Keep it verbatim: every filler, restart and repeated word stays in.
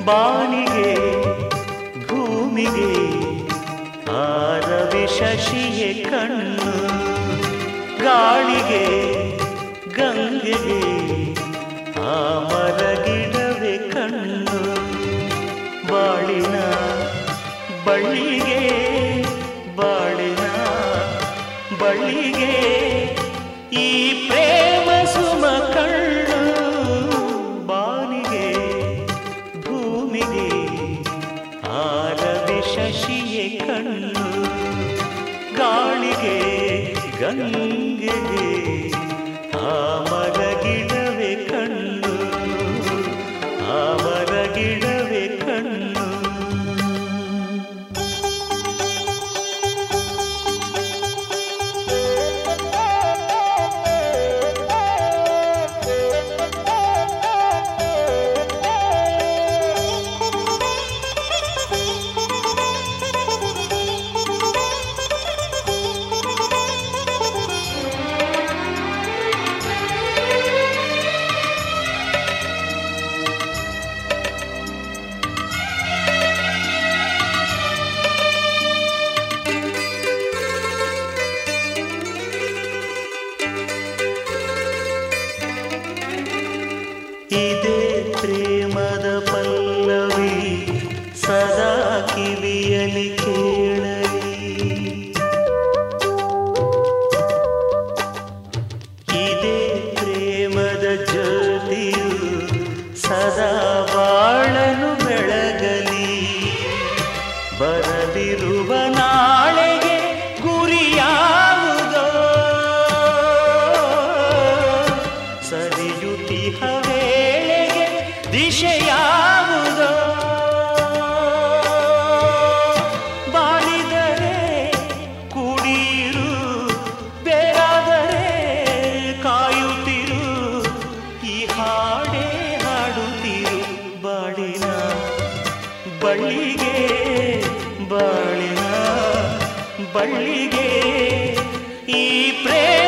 ಬಾನಿಗೆ ಭೂಮಿಗೆ ಆರವಿ ಶಶಿಯೇ ಕಣ್ಣು, ಗಾಳಿಗೆ ಗಂಗೆಗೆ ಆ ಮರಗಿಡವೇ ಕಣ್ಣು, ಬಾಳಿನ ಬಳ್ಳಿಗೆ ಬಾಳಿನ ಬಳ್ಳಿಗೆ ಈ ಪ್ರೇಮ ಸುಮ ಕಣ್ಣು, ಬಾನಿಗೆ ಭೂಮಿಗೆ ಆರವಿ ಶಶಿಯೇ ಕಣ್ಣು, ಗಾಳಿಗೆ ಗಂಗೆಗೆ ಆ ಮರಗಿಡವೇ ಕಣ್ಣು, ಆ ಮರಗಿಡವೇ ಕಣ್ಣು. ಇದೇ ಪ್ರೇಮದ ಪಲ್ಲವಿ ಸದಾ ಕಿವಿಯಲಿ ಕೇಳಲಿ, ಇದೇ ಪ್ರೇಮದ ಜ್ಯೋತಿಯು ಸದಾ ಬಾಳನು ಬೆಳಗಲಿ, ಬರದಿರುವ ನಾಳೆಗೆ ಗುರಿಯಾವುದೋ ಸರಿಯುತಿಹ ವೇಳೆಗೆ ದಿಶೆಯಾವುದೋ, ಬಾಳಿದರೆ ಕೂಡಿರು ಬೇರಾದರೆ ಕಾಯುತ್ತಿರು, ಈ ಹಾಡೇ ಹಾಡುತ್ತಿರು, ಬಾಳಿನ ಬಳ್ಳಿಗೆ ಬಾಳಿನ ಬಳ್ಳಿಗೆ ಈ ಪ್ರೇಮ